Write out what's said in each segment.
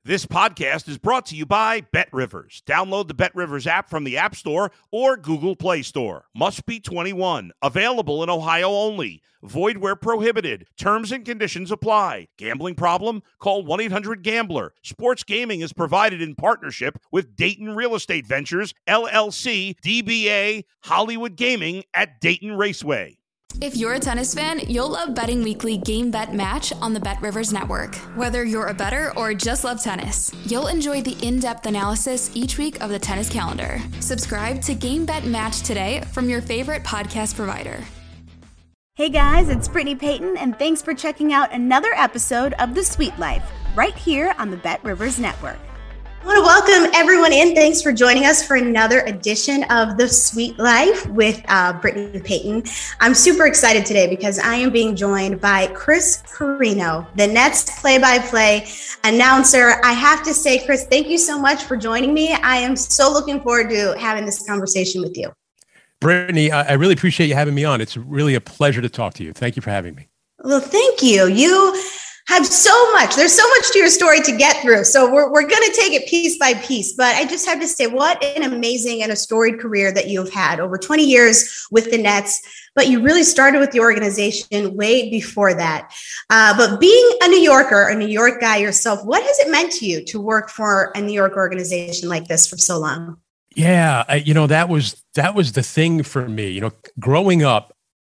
This podcast is brought to you by BetRivers. Download the BetRivers app from the App Store or Google Play Store. Must be 21. Available in Ohio only. Void where prohibited. Terms and conditions apply. Gambling problem? Call 1-800-GAMBLER. Sports gaming is provided in partnership with Dayton Real Estate Ventures, LLC, DBA, Hollywood Gaming at Dayton Raceway. If you're a tennis fan, you'll love Betting Weekly Game Bet Match on the BetRivers Network. Whether you're a bettor or just love tennis, you'll enjoy the in-depth analysis each week of the tennis calendar. Subscribe to Game Bet Match today from your favorite podcast provider. Hey guys, it's Brittany Payton, and thanks for checking out another episode of The Sweet Life, right here on the BetRivers Network. I want to welcome everyone in. Thanks for joining us for another edition of The Sweet Life with Brittany Payton. I'm super excited today because I am being joined by Chris Carrino, the Nets play-by-play announcer. I have to say, Chris, thank you so much for joining me. I am so looking forward to having this conversation with you. Brittany, I really appreciate you having me on. It's really a pleasure to talk to you. Thank you for having me. Well, thank you. You have so much. There's so much to your story to get through. So we're going to take it piece by piece. But I just have to say, what an amazing and a storied career that you've had over 20 years with the Nets. But you really started with the organization way before that. But being a New Yorker, a New York guy yourself, what has it meant to you to work for a New York organization like this for so long? Yeah, that was the thing for me. Growing up,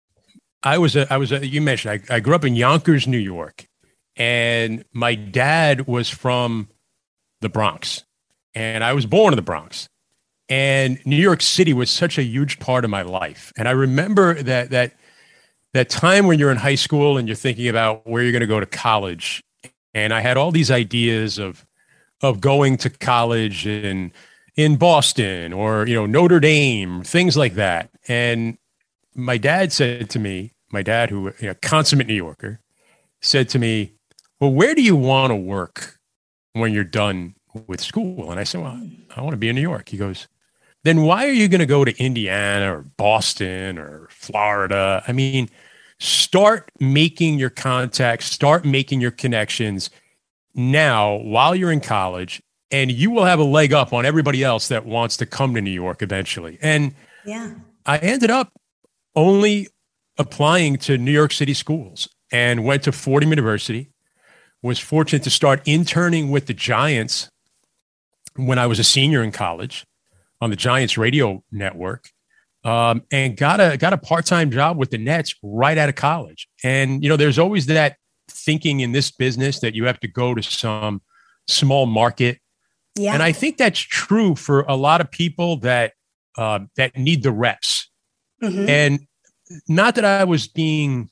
you mentioned I grew up in Yonkers, New York. And my dad was from the Bronx, and I was born in the Bronx. And New York City was such a huge part of my life. And I remember that time when you're in high school and you're thinking about where you're going to go to college. And I had all these ideas of going to college in Boston or Notre Dame, things like that. And my dad said to me, who consummate New Yorker, said to me, well, where do you want to work when you're done with school? And I said, well, I want to be in New York. He goes, then why are you going to go to Indiana or Boston or Florida? I mean, start making your contacts, start making your connections now while you're in college, and you will have a leg up on everybody else that wants to come to New York eventually. And yeah, I ended up only applying to New York City schools and went to Fordham University. Was fortunate to start interning with the Giants when I was a senior in college on the Giants radio network, and got a part-time job with the Nets right out of college. And, there's always that thinking in this business that you have to go to some small market. Yeah. And I think that's true for a lot of people that need the reps. Mm-hmm. And not that I was being,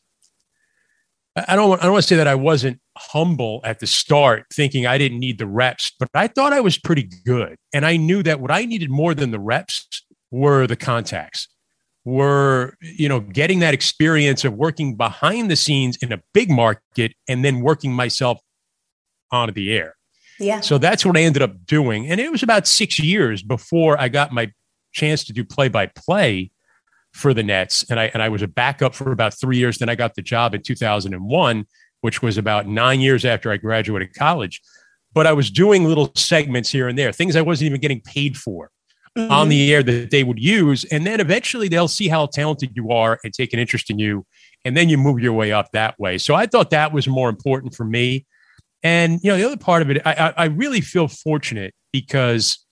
I don't want to say that I wasn't humble at the start thinking I didn't need the reps, but I thought I was pretty good. And I knew that what I needed more than the reps were the contacts, were, getting that experience of working behind the scenes in a big market and then working myself onto the air. Yeah. So that's what I ended up doing. And it was about 6 years before I got my chance to do play-by-play for the Nets. And I was a backup for about 3 years. Then I got the job in 2001, which was about 9 years after I graduated college. But I was doing little segments here and there, things I wasn't even getting paid for on the air that they would use. And then eventually they'll see how talented you are and take an interest in you. And then you move your way up that way. So I thought that was more important for me. And, the other part of it, I really feel fortunate because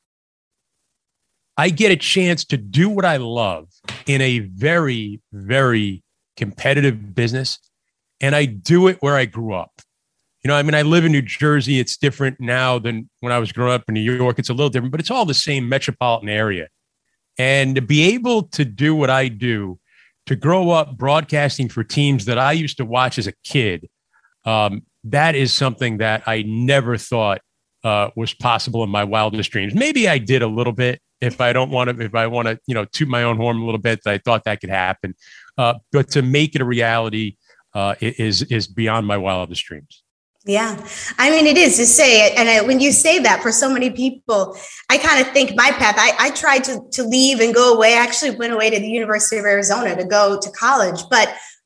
I get a chance to do what I love in a very, very competitive business. And I do it where I grew up. I live in New Jersey. It's different now than when I was growing up in New York. It's a little different, but it's all the same metropolitan area. And to be able to do what I do, to grow up broadcasting for teams that I used to watch as a kid, that is something that I never thought was possible in my wildest dreams. Maybe I did a little bit. If I want to, toot my own horn a little bit, I thought that could happen. But to make it a reality is beyond my wildest dreams. Yeah. It is to say it. And when you say that, for so many people, I kind of think my path, I tried to leave and go away. I actually went away to the University of Arizona to go to college. But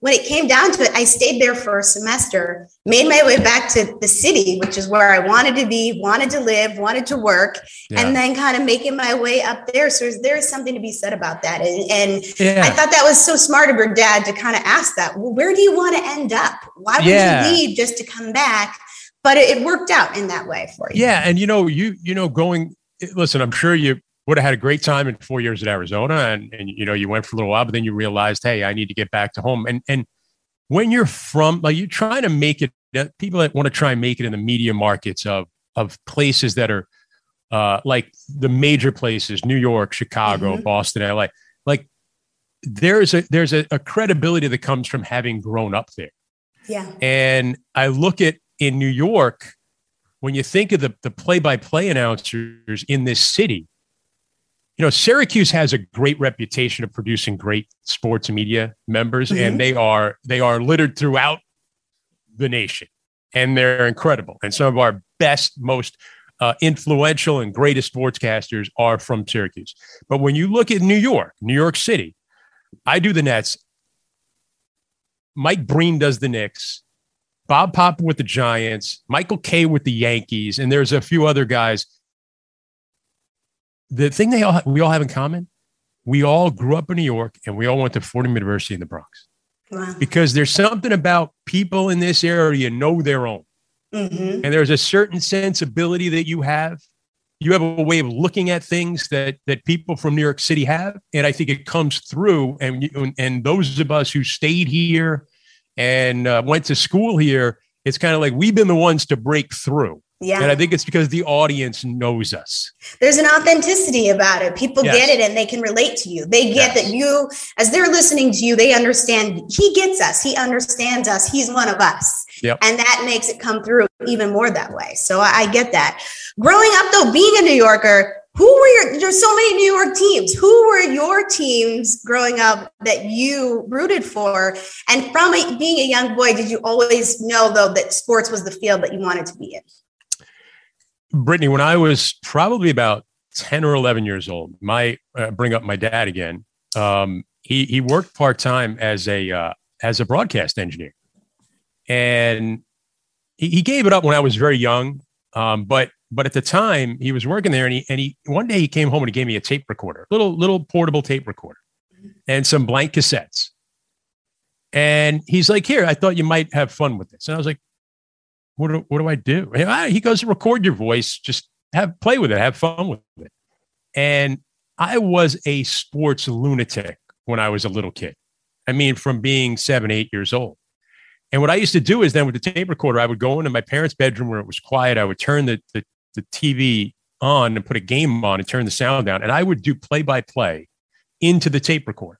when it came down to it, I stayed there for a semester, made my way back to the city, which is where I wanted to be, wanted to live, wanted to work, and then kind of making my way up there. So there's something to be said about that. And I thought that was so smart of your dad to kind of ask that. Well, where do you want to end up? Why would you leave just to come back? But it worked out in that way for you. Yeah. And, listen, I'm sure you would have had a great time in 4 years at Arizona and you went for a little while, but then you realized, hey, I need to get back to home. And when you're from, like, you're trying to make it, people that want to try and make it in the media markets of places that are like the major places, New York, Chicago, Boston, LA, like there's a credibility that comes from having grown up there. Yeah. And I look at in New York, when you think of the play-by-play announcers in this city, Syracuse has a great reputation of producing great sports media members, and they are littered throughout the nation, and they're incredible. And some of our best, most influential and greatest sportscasters are from Syracuse. But when you look at New York City, I do the Nets. Mike Breen does the Knicks. Bob Papa with the Giants. Michael Kay with the Yankees, and there's a few other guys. The thing we all have in common, we all grew up in New York and we all went to Fordham University in the Bronx. Wow. Because there's something about people in this area know their own. And there's a certain sensibility that you have. You have a way of looking at things that people from New York City have. And I think it comes through. And those of us who stayed here and went to school here, it's kind of like we've been the ones to break through. Yeah. And I think it's because the audience knows us. There's an authenticity about it. People get it and they can relate to you. They get that you, as they're listening to you, they understand he gets us. He understands us. He's one of us. Yep. And that makes it come through even more that way. So I get that. Growing up, though, being a New Yorker, there's so many New York teams. Who were your teams growing up that you rooted for? And from being a young boy, did you always know, though, that sports was the field that you wanted to be in? Brittany, when I was probably about 10 or 11 years old, bring up my dad again. He worked part-time as a broadcast engineer, and he gave it up when I was very young. But at the time he was working there, and he one day he came home and he gave me a tape recorder, little portable tape recorder, and some blank cassettes. And he's like, "Here, I thought you might have fun with this." And I was like, What do I do? He goes, record your voice, just play with it, have fun with it. And I was a sports lunatic when I was a little kid. I mean, from being 7, 8 years old. And what I used to do is then with the tape recorder, I would go into my parents' bedroom where it was quiet. I would turn the TV on and put a game on and turn the sound down. And I would do play-by-play into the tape recorder.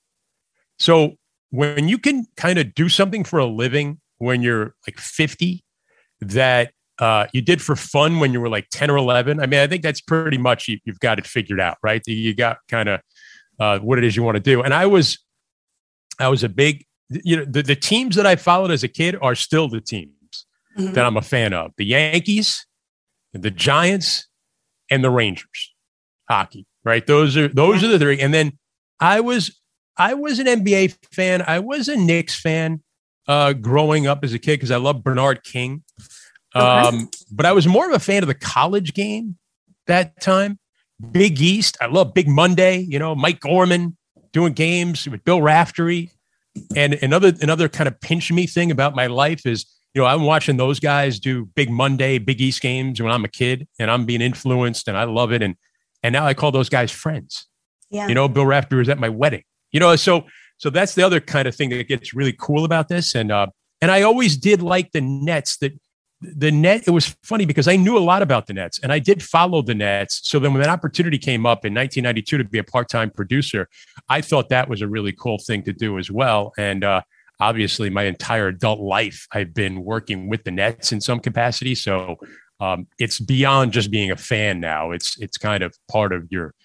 So when you can kind of do something for a living when you're like 50, that you did for fun when you were like 10 or 11. I mean, I think that's pretty much, you've got it figured out, right? You got kind of what it is you want to do. And I was a big, the teams that I followed as a kid are still the teams that I'm a fan of. The Yankees, the Giants, and the Rangers hockey, right? Those are the three. And then I was an NBA fan. I was a Knicks fan growing up as a kid because I loved Bernard King. But I was more of a fan of the college game that time. Big East. I love Big Monday, Mike Gorman doing games with Bill Raftery. And another kind of pinch me thing about my life is, I'm watching those guys do Big Monday, Big East games when I'm a kid, and I'm being influenced and I love it. And now I call those guys friends. Yeah. Bill Raftery was at my wedding, so that's the other kind of thing that gets really cool about this. And I always did like the Nets. It was funny because I knew a lot about the Nets and I did follow the Nets. So then when that opportunity came up in 1992 to be a part-time producer, I thought that was a really cool thing to do as well. And obviously my entire adult life, I've been working with the Nets in some capacity. So it's beyond just being a fan now. It's kind of part of your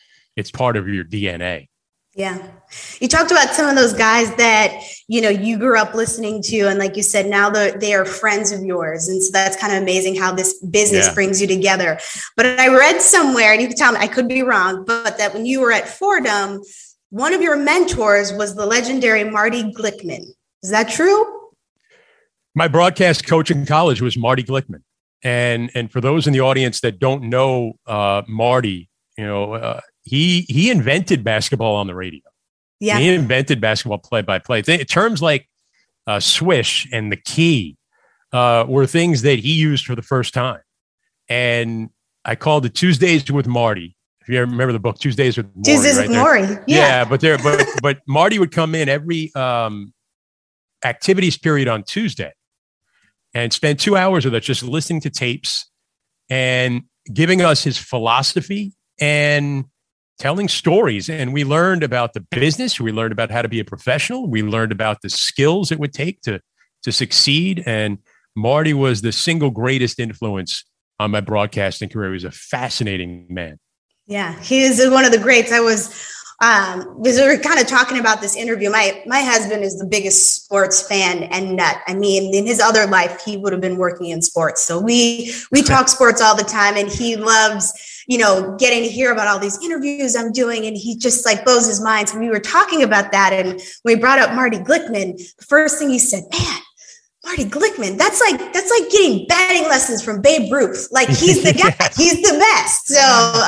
DNA. Yeah. You talked about some of those guys that, you grew up listening to. And like you said, now they are friends of yours. And so that's kind of amazing how this business brings you together. But I read somewhere, and you can tell me, I could be wrong, but that when you were at Fordham, one of your mentors was the legendary Marty Glickman. Is that true? My broadcast coach in college was Marty Glickman. And for those in the audience that don't know Marty, he invented basketball on the radio. Yeah. He invented basketball play-by-play. Terms like swish and the key were things that he used for the first time. And I called it Tuesdays with Marty. If you remember the book, Tuesdays with Maury. Tuesdays with Maury. Yeah. But Marty would come in every activities period on Tuesday and spend 2 hours with us just listening to tapes and giving us his philosophy and telling stories. And we learned about the business. We learned about how to be a professional. We learned about the skills it would take to succeed. And Marty was the single greatest influence on my broadcasting career. He was a fascinating man. Yeah, he is one of the greats. I was, we were kind of talking about this interview. My husband is the biggest sports fan and nut. I mean, in his other life, he would have been working in sports. So we talk sports all the time, and he loves, getting to hear about all these interviews I'm doing, and he just like blows his mind. So we were talking about that, and when we brought up Marty Glickman, the first thing he said, man, Marty Glickman, that's like getting batting lessons from Babe Ruth. Like, he's the guy, he's the best. So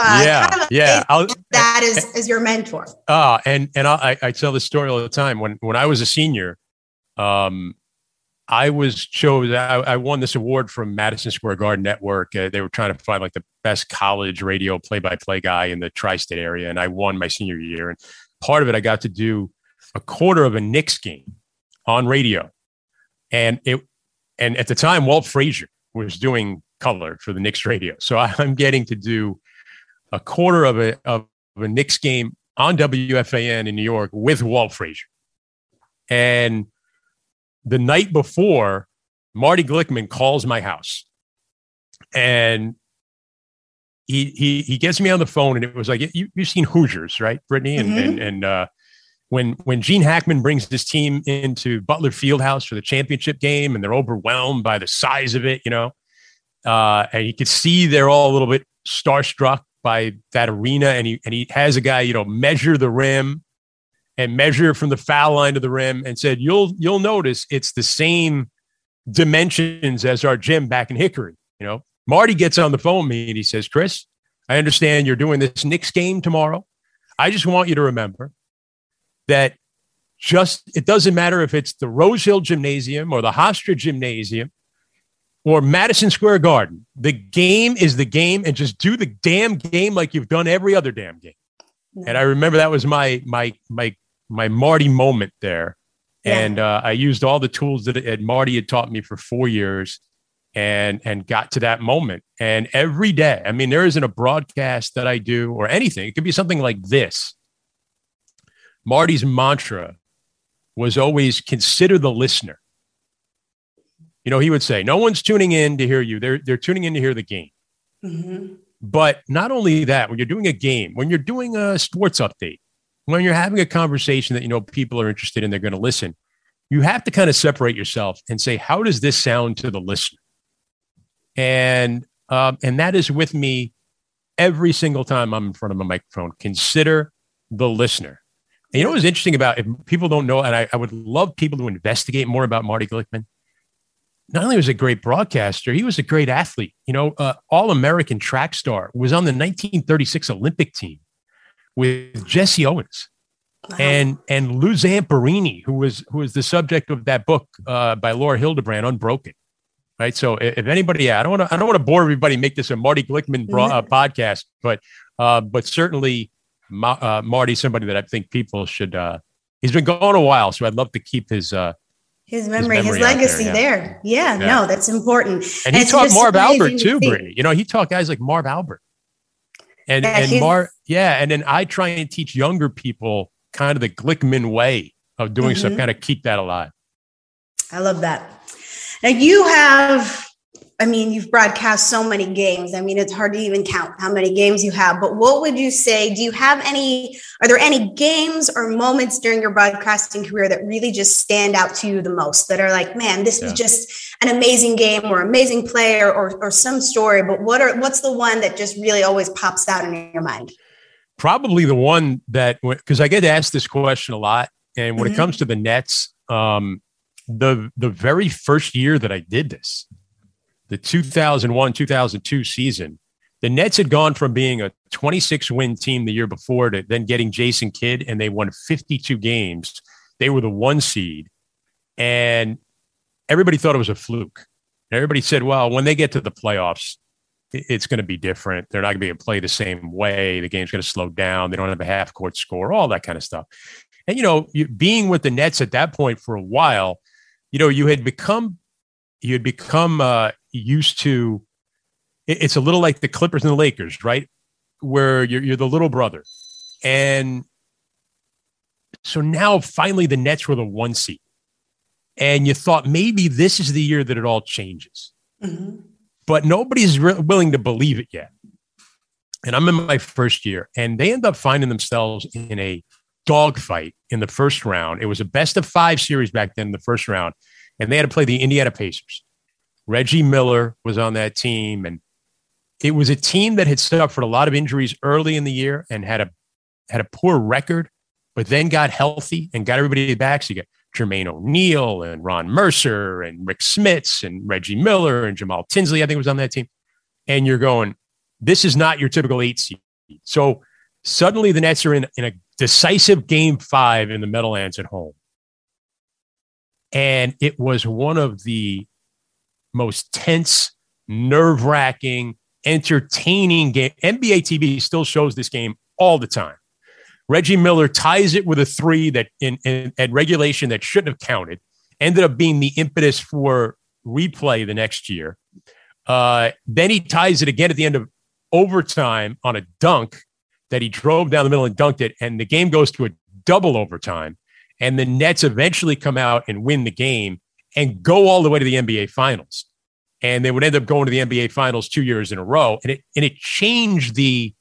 that is your mentor. And I tell this story all the time. When I was a senior, I won this award from Madison Square Garden Network. They were trying to find like the best college radio play-by-play guy in the tri-state area, and I won my senior year. And part of it, I got to do a quarter of a Knicks game on radio. And at the time, Walt Frazier was doing color for the Knicks radio. So I'm getting to do a quarter of a Knicks game on WFAN in New York with Walt Frazier. And the night before, Marty Glickman calls my house, and he gets me on the phone, and it was like, you've seen Hoosiers, right, Brittany? And when Gene Hackman brings this team into Butler Fieldhouse for the championship game, and they're overwhelmed by the size of it, and you could see they're all a little bit starstruck by that arena, and he has a guy, measure the rim and measure from the foul line to the rim, and said, you'll notice it's the same dimensions as our gym back in Hickory. Marty gets on the phone with me and he says, Chris, I understand you're doing this Knicks game tomorrow. I just want you to remember that it doesn't matter if it's the Rose Hill Gymnasium or the Hofstra Gymnasium or Madison Square Garden. The game is the game, and just do the damn game like you've done every other damn game. And I remember that was my Marty moment there. Yeah. And I used all the tools that Marty had taught me for 4 years and got to that moment. And every day, I mean, there isn't a broadcast that I do or anything. It could be something like this. Marty's mantra was always consider the listener. He would say, no one's tuning in to hear you. They're tuning in to hear the game. Mm-hmm. But not only that, when you're doing a game, when you're doing a sports update, when you're having a conversation that, people are interested in, they're going to listen, you have to kind of separate yourself and say, how does this sound to the listener? And that is with me every single time I'm in front of a microphone. Consider the listener. And what's interesting about, if people don't know, and I would love people to investigate more about Marty Glickman. Not only was he a great broadcaster, he was a great athlete. All-American track star, was on the 1936 Olympic team with Jesse Owens. Wow. And Lou Zamperini, who was the subject of that book by Laura Hildebrand, Unbroken. Right. So if anybody, I don't want to bore everybody, make this a Marty Glickman podcast, but certainly Marty's somebody that I think people should. He's been gone a while, so I'd love to keep his memory, his legacy there. Yeah, no, that's important. And he taught Marv Albert too, Brittany. He taught guys like Marv Albert. And then I try and teach younger people kind of the Glickman way of doing stuff, kind of keep that alive. I love that. Now you've broadcast so many games. I mean, it's hard to even count how many games you have, but what would you say? Are there any games or moments during your broadcasting career that really just stand out to you the most, that are like, man, this was just an amazing game or amazing player or some story, but what's the one that just really always pops out in your mind? Probably the one that, because I get asked this question a lot, and when it comes to the Nets, the very first year that I did this, the 2001-2002 season, the Nets had gone from being a 26-win team the year before to then getting Jason Kidd, and they won 52 games. They were the 1 seed, and everybody thought it was a fluke. Everybody said, well, when they get to the playoffs, it's going to be different. They're not going to be able to play the same way. The game's going to slow down. They don't have a half-court score, all that kind of stuff. And, being with the Nets at that point for a while, you had become used to, it's a little like the Clippers and the Lakers, right? Where you're the little brother. And so now finally the Nets were the 1 seed. And you thought maybe this is the year that it all changes. Mm-hmm. But nobody's willing to believe it yet. And I'm in my first year, and they end up finding themselves in a dogfight in the first round. It was a best-of-5 series back then in the first round, and they had to play the Indiana Pacers. Reggie Miller was on that team, and it was a team that had suffered a lot of injuries early in the year and had a poor record, but then got healthy and got everybody back. So you got Jermaine O'Neal and Ron Mercer and Rick Smits and Reggie Miller and Jamal Tinsley, I think, was on that team. And you're going, this is not your typical 8 seed. So suddenly the Nets are in a decisive Game 5 in the Meadowlands at home. And it was one of the most tense, nerve-wracking, entertaining game. NBA TV still shows this game all the time. Reggie Miller ties it with a 3 that at regulation that shouldn't have counted, ended up being the impetus for replay the next year. Then he ties it again at the end of overtime on a dunk that he drove down the middle and dunked it, and the game goes to a double overtime. And the Nets eventually come out and win the game and go all the way to the NBA Finals. And they would end up going to the NBA Finals 2 years in a row. And it changed the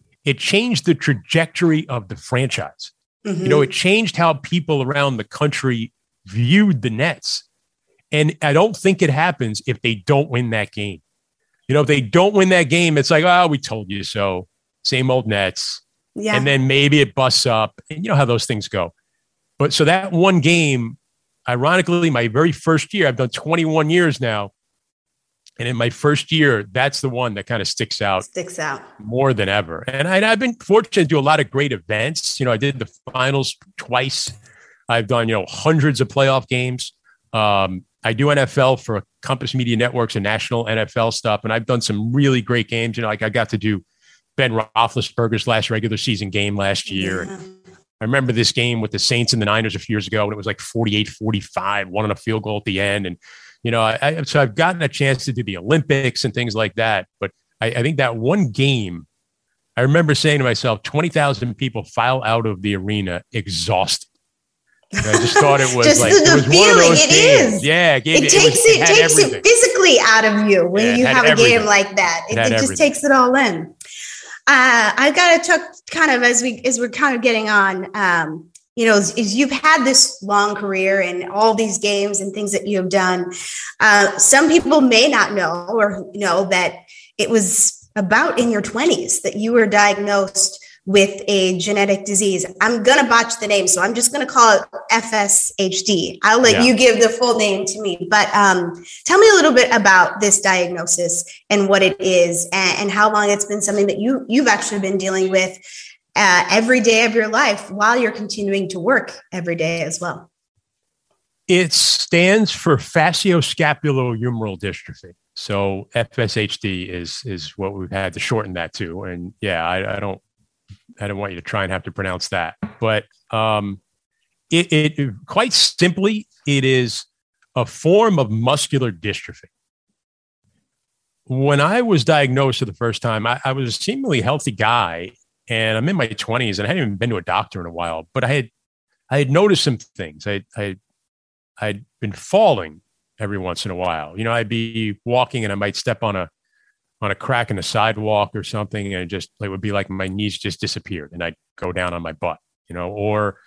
trajectory of the franchise. Mm-hmm. It changed how people around the country viewed the Nets. And I don't think it happens if they don't win that game. If they don't win that game, it's like, oh, we told you so. Same old Nets. Yeah. And then maybe it busts up. And you know how those things go. But so that one game, ironically, my very first year, I've done 21 years now. And in my first year, that's the one that kind of sticks out more than ever. And I've been fortunate to do a lot of great events. I did the finals twice. I've done, hundreds of playoff games. I do NFL for Compass Media Networks and national NFL stuff. And I've done some really great games. Like I got to do Ben Roethlisberger's last regular season game last year. Yeah. And I remember this game with the Saints and the Niners a few years ago, and it was like 48-45, one on a field goal at the end. And so I've gotten a chance to do the Olympics and things like that. But I think that one game, I remember saying to myself, 20,000 people file out of the arena exhausted. And I just thought it was just like it was feeling, one of those games. Is. Yeah, it takes it physically out of you when you have a game like that. It just takes it all in. I've got to talk kind of as we're kind of getting on. As you've had this long career and all these games and things that you have done, some people may not know or know that it was about in your 20s that you were diagnosed with a genetic disease. I'm going to botch the name, so I'm just going to call it FSHD. I'll let you give the full name to me. But tell me a little bit about this diagnosis and what it is and how long it's been something that you've actually been dealing with every day of your life while you're continuing to work every day as well. It stands for facioscapulohumeral dystrophy. So FSHD is what we've had to shorten that to. And I don't want you to try and have to pronounce that, but it quite simply, it is a form of muscular dystrophy. When I was diagnosed for the first time, I was a seemingly healthy guy, and I'm in my 20s, and I hadn't even been to a doctor in a while. But I had noticed some things. I'd been falling every once in a while. I'd be walking, and I might step on a crack in the sidewalk or something, and it would be like my knees just disappeared, and I'd go down on my butt. Or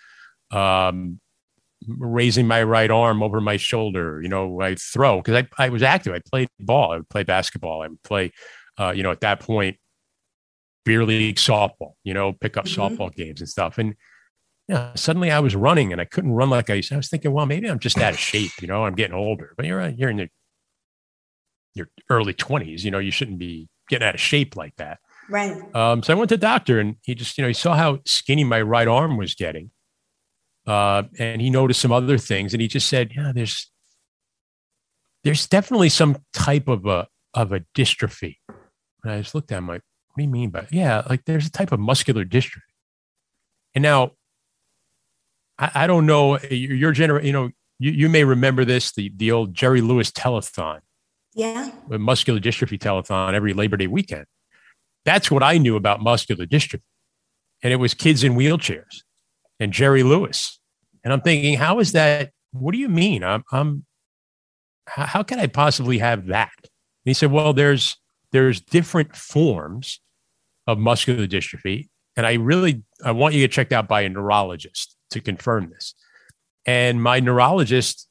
raising my right arm over my shoulder. I throw because I was active. I played ball. I would play basketball. I would play, at that point, beer league softball, pick up softball games and stuff. And suddenly I was running and I couldn't run like I used to. I was thinking, well, maybe I'm just out of shape. I'm getting older. But you're in your early 20s. You shouldn't be getting out of shape like that. Right. So I went to the doctor, and he just, he saw how skinny my right arm was getting. And he noticed some other things, and he just said, yeah, there's definitely some type of a dystrophy. And I just looked at him like, what do you mean by, yeah, like there's a type of muscular dystrophy. And now I don't know your generation, you may remember this, the old Jerry Lewis telethon. Yeah. A muscular dystrophy telethon every Labor Day weekend. That's what I knew about muscular dystrophy. And it was kids in wheelchairs and Jerry Lewis. And I'm thinking, how is that? What do you mean? How can I possibly have that? And he said, well, there's different forms of muscular dystrophy. And I want you to get checked out by a neurologist to confirm this. And my neurologist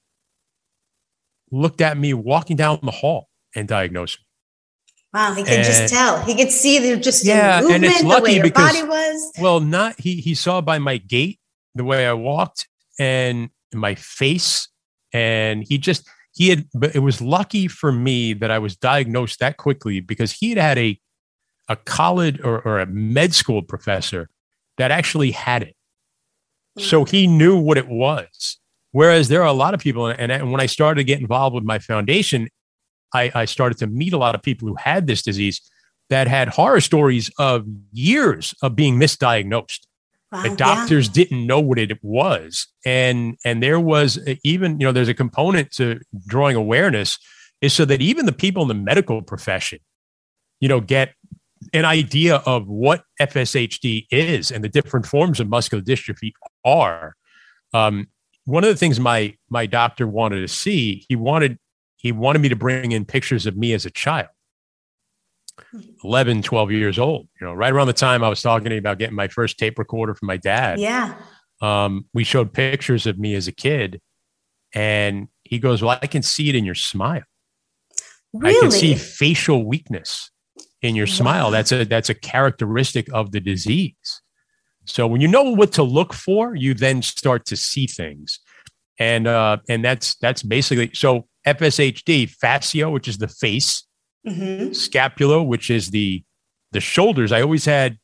looked at me walking down the hall and diagnosed me. Wow, he could just tell. He could see there just movement, and it's lucky the way your body was. Well, he saw by my gait, the way I walked, and my face, and but it was lucky for me that I was diagnosed that quickly, because he had a college or a med school professor that actually had it. So he knew what it was. Whereas there are a lot of people, and when I started to get involved with my foundation, I started to meet a lot of people who had this disease that had horror stories of years of being misdiagnosed. Wow, the doctors didn't know what it was. And there was even, there's a component to drawing awareness is so that even the people in the medical profession, get an idea of what FSHD is and the different forms of muscular dystrophy are. One of the things my doctor wanted to see, he wanted me to bring in pictures of me as a child, 11, 12 years old, right around the time I was talking to you about getting my first tape recorder from my dad. Yeah. We showed pictures of me as a kid, and he goes, well, I can see it in your smile. Really? I can see facial weakness in your smile. That's a characteristic of the disease. So when you know what to look for, you then start to see things. And that's basically, so FSHD, fascio, which is the face, scapular, which is the shoulders. I always had,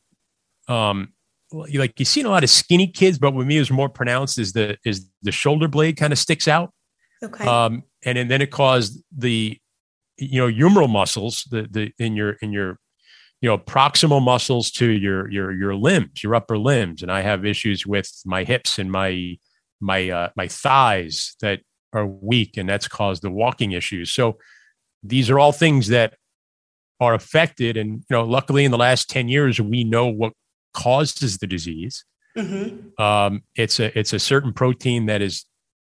you've seen a lot of skinny kids, but with me it was more pronounced is the shoulder blade kind of sticks out. Okay. And then it caused the, humeral muscles, in your proximal muscles to your limbs, your upper limbs. And I have issues with my hips and my thighs that are weak, and that's caused the walking issues. So these are all things that are affected. And, luckily in the last 10 years, we know what causes the disease. Mm-hmm. It's a certain protein that is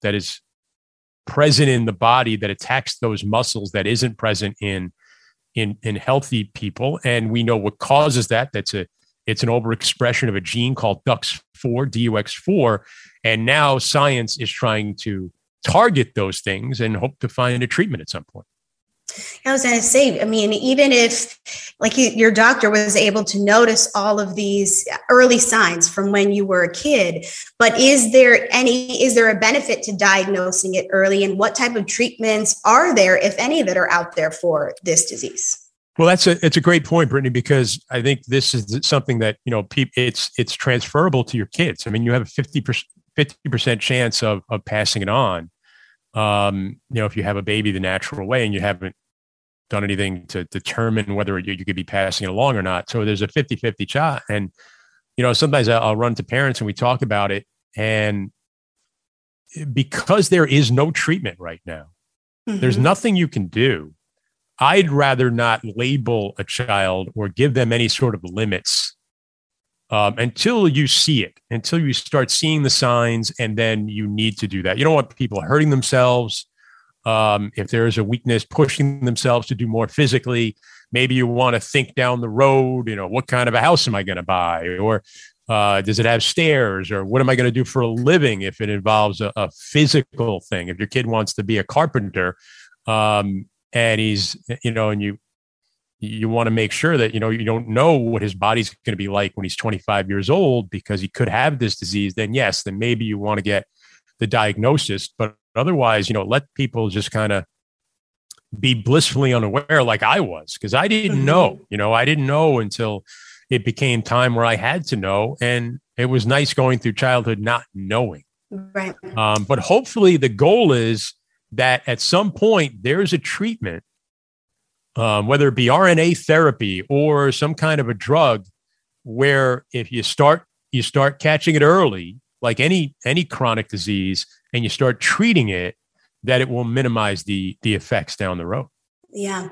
present in the body that attacks those muscles that isn't present in healthy people. And we know what causes that. It's an overexpression of a gene called DUX4. And now science is trying to target those things and hope to find a treatment at some point. I was going to say, even if your doctor was able to notice all of these early signs from when you were a kid, but is there a benefit to diagnosing it early, and what type of treatments are there, if any, that are out there for this disease? Well, it's a great point, Brittany, because I think this is something that, it's transferable to your kids. You have a 50% chance of passing it on. If you have a baby the natural way and you haven't done anything to determine whether you could be passing it along or not. So there's a 50-50 shot. And, sometimes I'll run to parents and we talk about it. And because there is no treatment right now, there's nothing you can do. I'd rather not label a child or give them any sort of limits until you see it, until you start seeing the signs, and then you need to do that. You don't want people hurting themselves. If there is a weakness, pushing themselves to do more physically. Maybe you want to think down the road, what kind of a house am I going to buy? Or does it have stairs? Or what am I going to do for a living if it involves a physical thing? If your kid wants to be a carpenter, and he's, and you you want to make sure that, you don't know what his body's going to be like when he's 25 years old, because he could have this disease. Then yes, then maybe you want to get the diagnosis, but otherwise, let people just kind of be blissfully unaware like I was, because I didn't know, I didn't know until it became time where I had to know. And it was nice going through childhood not knowing. Right. But hopefully the goal is that at some point there's a treatment, whether it be RNA therapy or some kind of a drug, where if you start catching it early, like any chronic disease, and you start treating it, that it will minimize the effects down the road. Yeah.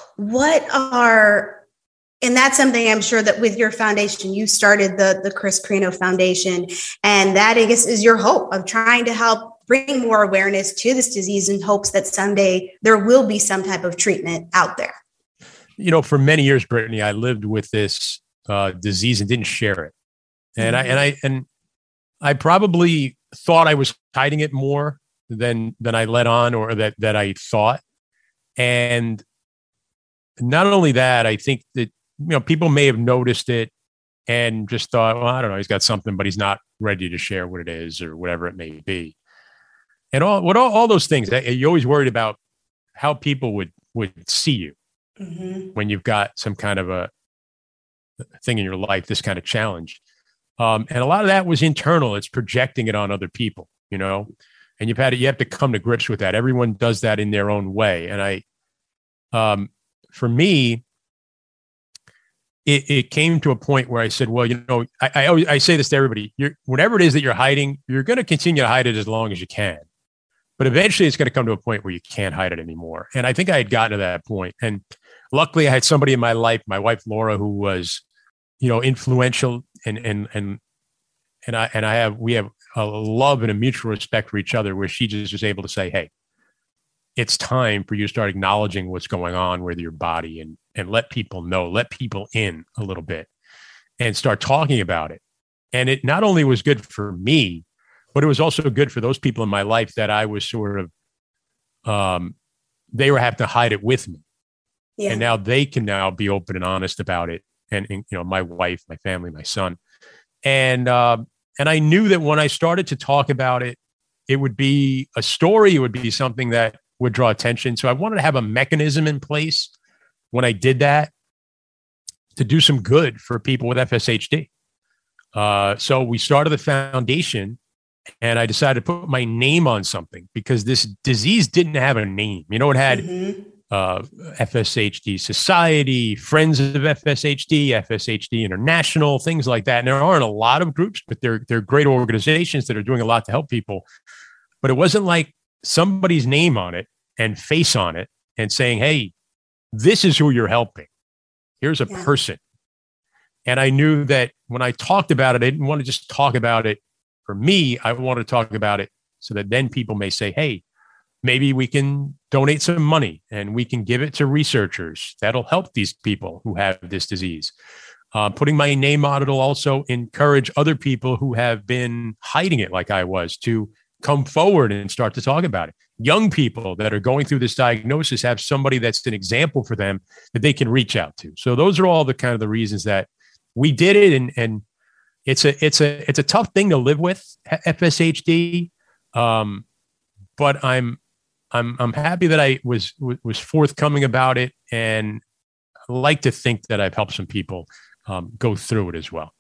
And that's something I'm sure that with your foundation, you started the Chris Carrino Foundation, and that, I guess, is your hope of trying to help bring more awareness to this disease in hopes that someday there will be some type of treatment out there. For many years, Brittany, I lived with this disease and didn't share it. And I probably thought I was hiding it more than I let on, or that I thought. And not only that, I think that, people may have noticed it and just thought, well, I don't know, he's got something, but he's not ready to share what it is or whatever it may be. And all those things, you're always worried about how people would see you when you've got some kind of a thing in your life, this kind of challenge. And a lot of that was internal. It's projecting it on other people, and you have to come to grips with that. Everyone does that in their own way. And for me, it came to a point where I said, well, I say this to everybody, whatever it is that you're hiding, you're going to continue to hide it as long as you can. But eventually it's going to come to a point where you can't hide it anymore. And I think I had gotten to that point. And luckily I had somebody in my life, my wife, Laura, who was, influential, and we have a love and a mutual respect for each other, where she just was able to say, hey, it's time for you to start acknowledging what's going on with your body, and let people know, let people in a little bit, and start talking about it. And it not only was good for me, but it was also good for those people in my life that I was sort of, they were having to hide it with me. Yeah. And now they can now be open and honest about it. And my wife, my family, my son. And I knew that when I started to talk about it, it would be a story. It would be something that would draw attention. So I wanted to have a mechanism in place when I did that to do some good for people with FSHD. So we started the foundation, and I decided to put my name on something, because this disease didn't have a name. It had FSHD Society, Friends of FSHD, FSHD International, things like that. And there aren't a lot of groups, but they're great organizations that are doing a lot to help people. But it wasn't like somebody's name on it and face on it and saying, hey, this is who you're helping. Here's a person. And I knew that when I talked about it, I didn't want to just talk about it for me. I wanted to talk about it so that then people may say, hey, maybe we can donate some money and we can give it to researchers that'll help these people who have this disease. Putting my name on it will also encourage other people who have been hiding it like I was to come forward and start to talk about it. Young people that are going through this diagnosis have somebody that's an example for them that they can reach out to. So those are all the kind of the reasons that we did it. And it's a tough thing to live with, FSHD. But I'm happy that I was forthcoming about it, and I like to think that I've helped some people go through it as well.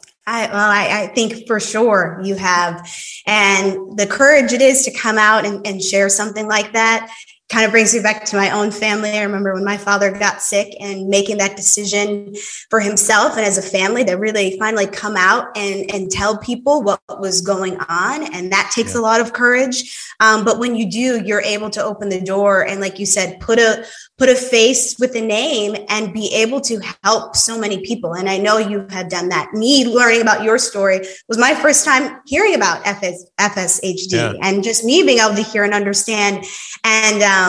I think for sure you have, and the courage it is to come out and share something like that kind of brings me back to my own family. I remember when my father got sick and making that decision for himself and as a family to really finally come out and tell people what was going on. And that takes a lot of courage. But when you do, you're able to open the door and, like you said, put a face with a name and be able to help so many people. And I know you have done that. Me learning about your story was my first time hearing about FSHD and just me being able to hear and understand. And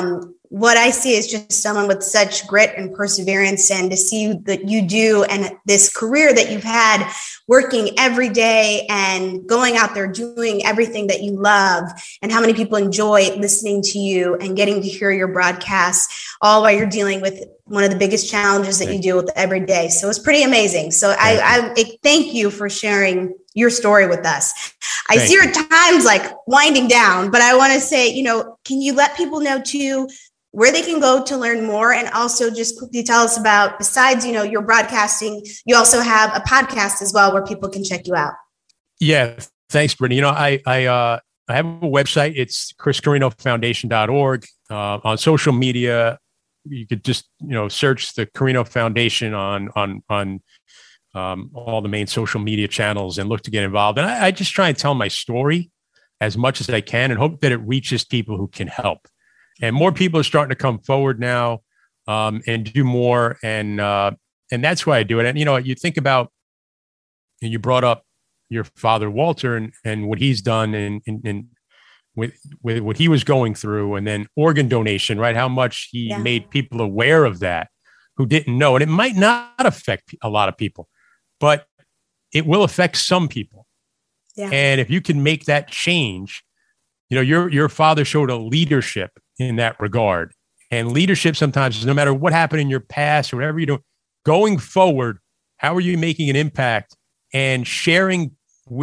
what I see is just someone with such grit and perseverance, and to see that you do, and this career that you've had, working every day and going out there doing everything that you love, and how many people enjoy listening to you and getting to hear your broadcasts, all while you're dealing with one of the biggest challenges that you deal with every day. So it's pretty amazing. So I thank you for sharing your story with us. I see your time's like winding down, but I want to say, can you let people know too where they can go to learn more? And also just quickly tell us about, besides, your broadcasting, you also have a podcast as well where people can check you out. Yeah. Thanks, Brittany. I have a website. It's chriscarinofoundation.org. On social media, you could just, search the Carino Foundation on all the main social media channels and look to get involved. And I just try and tell my story as much as I can and hope that it reaches people who can help. And more people are starting to come forward now and do more. And that's why I do it. And, you think about, and you brought up your father, Walter, and what he's done and with what he was going through, and then organ donation, right? How much he made people aware of that who didn't know. And it might not affect a lot of people, but it will affect some people. Yeah. And if you can make that change, your father showed a leadership in that regard. And leadership sometimes is no matter what happened in your past or whatever you do, going forward, how are you making an impact and sharing,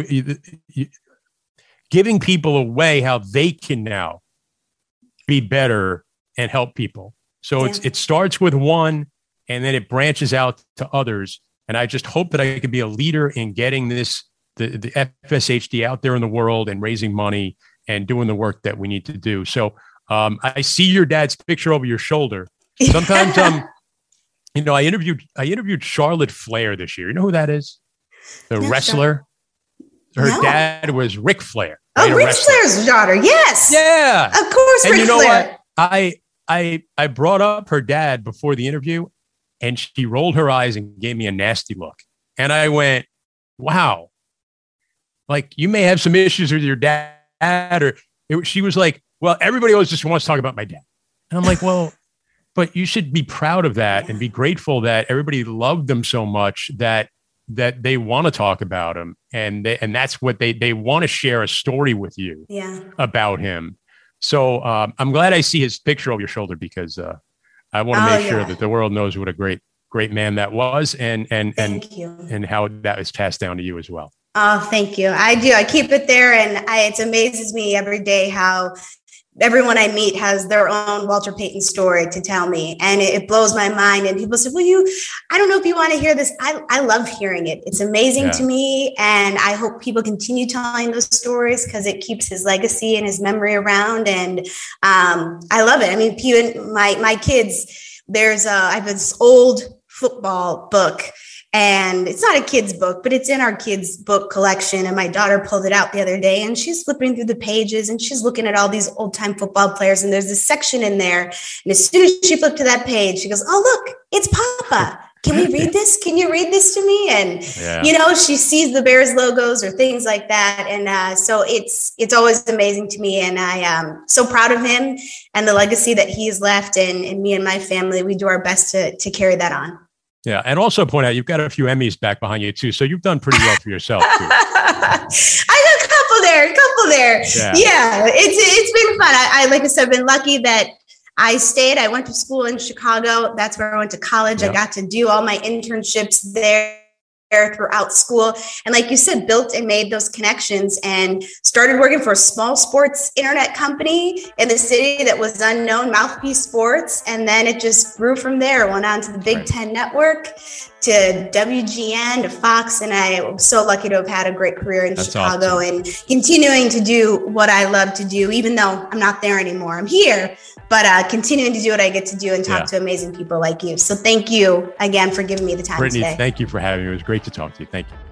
giving people a way how they can now be better and help people. So it starts with one, and then it branches out to others. And I just hope that I can be a leader in getting the FSHD out there in the world and raising money and doing the work that we need to do. So I see your dad's picture over your shoulder. Sometimes, I interviewed Charlotte Flair this year. You know who that is? The wrestler. Her dad was Ric Flair. Oh, Ric Flair's daughter. Yes. Yeah. Of course, and Ric Flair. What? I brought up her dad before the interview, and she rolled her eyes and gave me a nasty look. And I went, wow. Like, you may have some issues with your dad. She was like, well, everybody always just wants to talk about my dad. And I'm like, well, but you should be proud of that and be grateful that everybody loved them so much that they want to talk about him. And that's what they want to share a story with you about him. So I'm glad I see his picture over your shoulder, because I want to make sure that the world knows what a great man that was, and how that is passed down to you as well. Oh, thank you. I do. I keep it there. And it amazes me every day how everyone I meet has their own Walter Payton story to tell me. And it blows my mind. And people say, I don't know if you want to hear this. I love hearing it. It's amazing to me. And I hope people continue telling those stories, because it keeps his legacy and his memory around. And I love it. I mean, my kids, I have this old football book. And it's not a kid's book, but it's in our kids' book collection. And my daughter pulled it out the other day, and she's flipping through the pages, and she's looking at all these old time football players. And there's this section in there. And as soon as she flipped to that page, she goes, oh, look, it's Papa. Can we read this? Can you read this to me? And, she sees the Bears logos or things like that. And so it's always amazing to me. And I am so proud of him and the legacy that he's left. And me and my family, we do our best to carry that on. Yeah. And also point out, you've got a few Emmys back behind you too. So you've done pretty well for yourself too. I got a couple there. Yeah. It's been fun. I like I said, been lucky that I stayed. I went to school in Chicago. That's where I went to college. I got to do all my internships there throughout school. And like you said, built and made those connections and started working for a small sports internet company in the city that was unknown, Mouthpiece Sports. And then it just grew from there, went on to the Big Ten Network, to WGN, to Fox. And I am so lucky to have had a great career in Chicago and continuing to do what I love to do, even though I'm not there anymore. I'm here, but continuing to do what I get to do and talk to amazing people like you. So thank you again for giving me the time Brittany, today. Thank you for having me. It was great to talk to you. Thank you.